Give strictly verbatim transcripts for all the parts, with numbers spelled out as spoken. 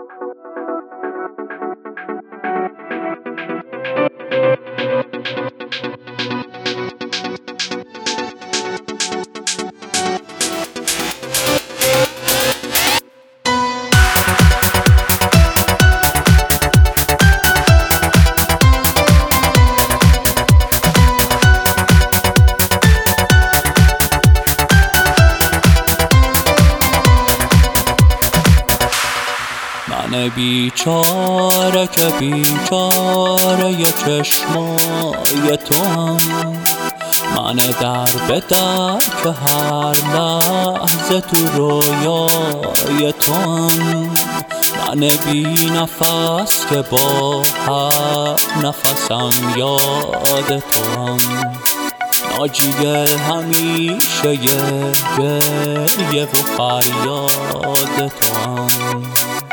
من بیچاره که بیچاره چشمای تو هم، من در به در که هر لحظه تو رویای تو هم، من بی نفس که با هر نفسم یاد تو هم، ناجی همیشه گریه و فریاد تو هم.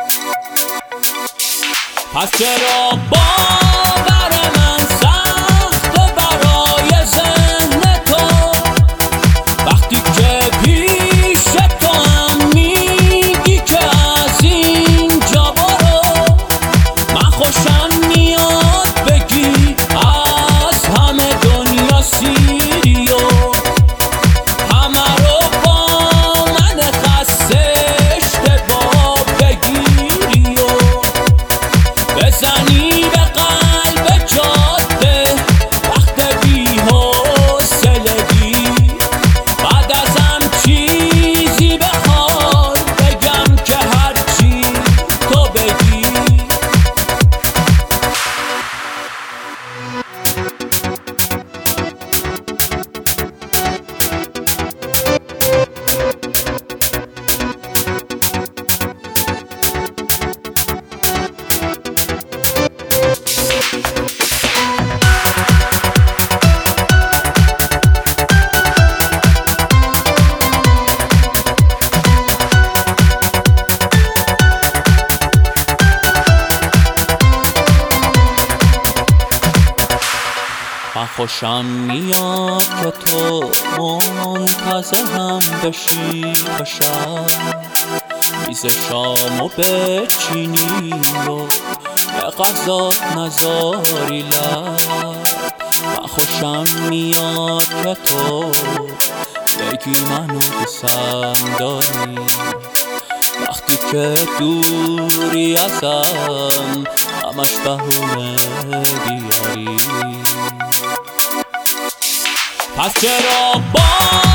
پس چرا باور من سخته برای ذهن تو، وقتی که پیش تو هم میگی که از اینجا برو، من خوشم میاد بگی از همه دنیا سیری و همه رو با من خسته اشتباه بگیری و بزنی به قلب جاده وقت بی حوصلگی، بعد ازم چیزی بخوای بگم که هرچی تو بگی. من خوشم میاد که تو منتظرم بشی و شب میز شامو بچینی و به غذات نذاری لب. من خوشم میاد که تو بگی منو دوستم داری، وقتی که دوری ازم همش بهونه بیاری. پس چرا با